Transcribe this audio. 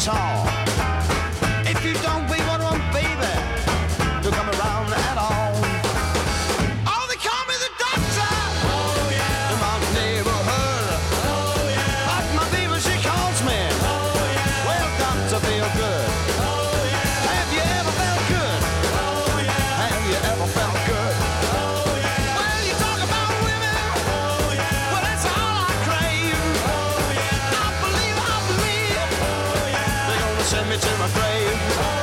at all. If you don't be what I want, baby, don't come around at all. Oh, they call me the doctor. Oh, yeah. In my neighborhood. Oh, yeah. But my baby, she calls me. Oh, yeah. Well, doctor, feel good. Oh, yeah. Have you ever felt good? Oh, yeah. Have you ever felt good? Oh, yeah. Well, you talk about women. Oh, yeah. Well, that's all I crave. Oh, yeah. I believe. Oh, yeah. They're gonna send me to my grave. Oh,